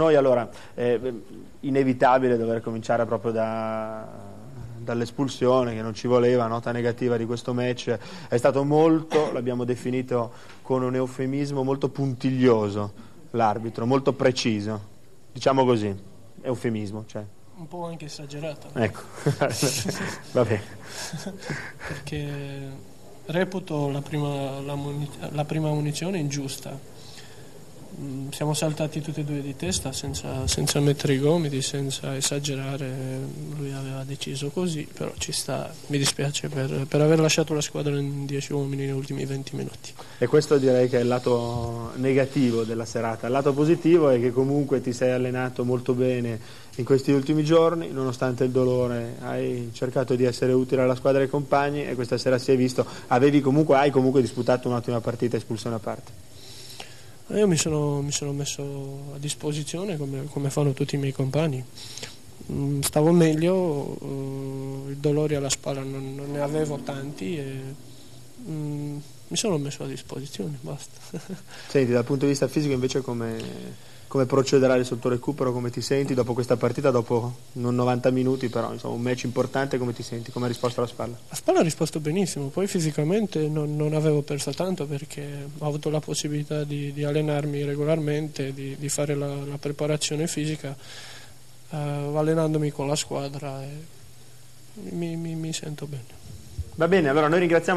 Noi allora, inevitabile dover cominciare proprio dall'espulsione, che non ci voleva, nota negativa di questo match, è stato molto, l'abbiamo definito con un eufemismo, molto puntiglioso l'arbitro, molto preciso, diciamo così, eufemismo, cioè. Un po' anche esagerato. Ecco, va bene. Perché reputo la prima munizione ingiusta. Siamo saltati tutti e due di testa senza mettere i gomiti, senza esagerare. Lui aveva deciso così, però ci sta. Mi dispiace per aver lasciato la squadra in 10 uomini negli ultimi 20 minuti. E questo direi che è il lato negativo della serata. Il lato positivo è che comunque ti sei allenato molto bene in questi ultimi giorni, nonostante il dolore hai cercato di essere utile alla squadra e ai compagni, e questa sera si è visto, hai comunque disputato un'ottima partita, espulsione a parte. Io mi sono messo a disposizione come fanno tutti i miei compagni. Stavo meglio, i dolori alla spalla non ne avevo tanti e mi sono messo a disposizione, basta. Senti, dal punto di vista fisico invece come procederai sotto recupero, come ti senti dopo questa partita, dopo non 90 minuti però, insomma, un match importante, come ti senti, come hai risposto alla spalla? La spalla ha risposto benissimo, poi fisicamente non avevo perso tanto perché ho avuto la possibilità di allenarmi regolarmente, di fare la preparazione fisica, allenandomi con la squadra e mi sento bene. Va bene, allora noi ringraziamo